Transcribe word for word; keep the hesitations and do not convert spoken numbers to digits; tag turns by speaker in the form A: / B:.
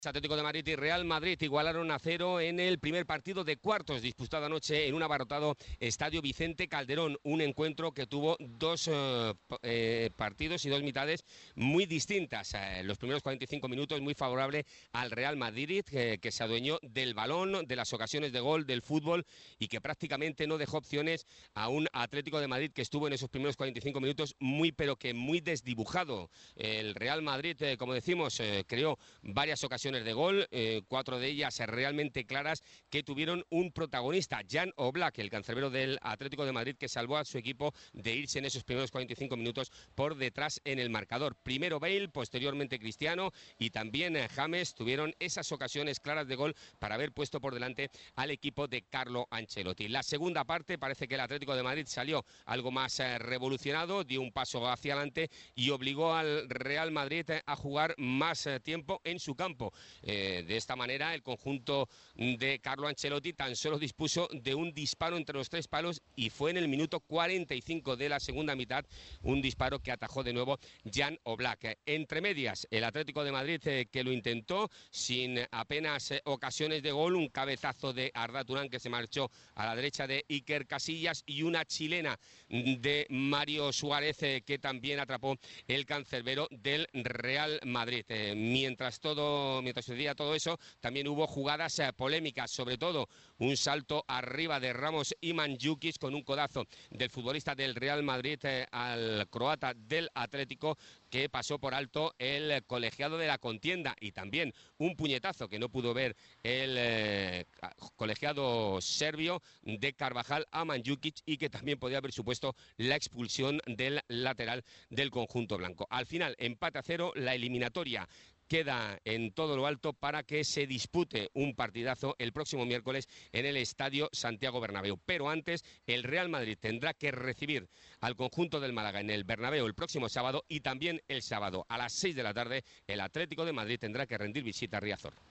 A: Atlético de Madrid y Real Madrid igualaron a cero en el primer partido de cuartos disputado anoche en un abarrotado estadio Vicente Calderón, un encuentro que tuvo dos eh, eh, partidos y dos mitades muy distintas. Eh, los primeros cuarenta y cinco minutos muy favorable al Real Madrid, eh, que se adueñó del balón, de las ocasiones de gol, del fútbol y que prácticamente no dejó opciones a un Atlético de Madrid que estuvo en esos primeros cuarenta y cinco minutos muy pero que muy desdibujado. El Real Madrid, eh, como decimos, eh, creó varias ocasiones de gol, eh, cuatro de ellas realmente claras que tuvieron un protagonista, Jan Oblak, el cancerbero del Atlético de Madrid, que salvó a su equipo de irse en esos primeros cuarenta y cinco minutos por detrás en el marcador. Primero Bale, posteriormente Cristiano y también eh, James tuvieron esas ocasiones claras de gol para haber puesto por delante al equipo de Carlo Ancelotti. La segunda parte parece que el Atlético de Madrid salió algo más eh, revolucionado, dio un paso hacia adelante y obligó al Real Madrid eh, a jugar más eh, tiempo en su campo. Eh, de esta manera el conjunto de Carlo Ancelotti tan solo dispuso de un disparo entre los tres palos y fue en el minuto cuarenta y cinco de la segunda mitad un disparo que atajó de nuevo Jan Oblak. Entre medias el Atlético de Madrid eh, que lo intentó sin apenas eh, ocasiones de gol, un cabezazo de Arda Turán que se marchó a la derecha de Iker Casillas y una chilena de Mario Suárez eh, que también atrapó el cancerbero del Real Madrid. Eh, mientras todo mientras sucedía todo eso, también hubo jugadas eh, polémicas, sobre todo un salto arriba de Ramos y Mandžukić con un codazo del futbolista del Real Madrid eh, al croata del Atlético, que pasó por alto el colegiado de la contienda, y también un puñetazo que no pudo ver el eh, colegiado serbio de Carvajal a Mandžukić y que también podía haber supuesto la expulsión del lateral del conjunto blanco. Al final, empate a cero, la eliminatoria queda en todo lo alto para que se dispute un partidazo el próximo miércoles en el Estadio Santiago Bernabéu. Pero antes, el Real Madrid tendrá que recibir al conjunto del Málaga en el Bernabéu el próximo sábado, y también el sábado a las seis de la tarde el Atlético de Madrid tendrá que rendir visita a Riazor.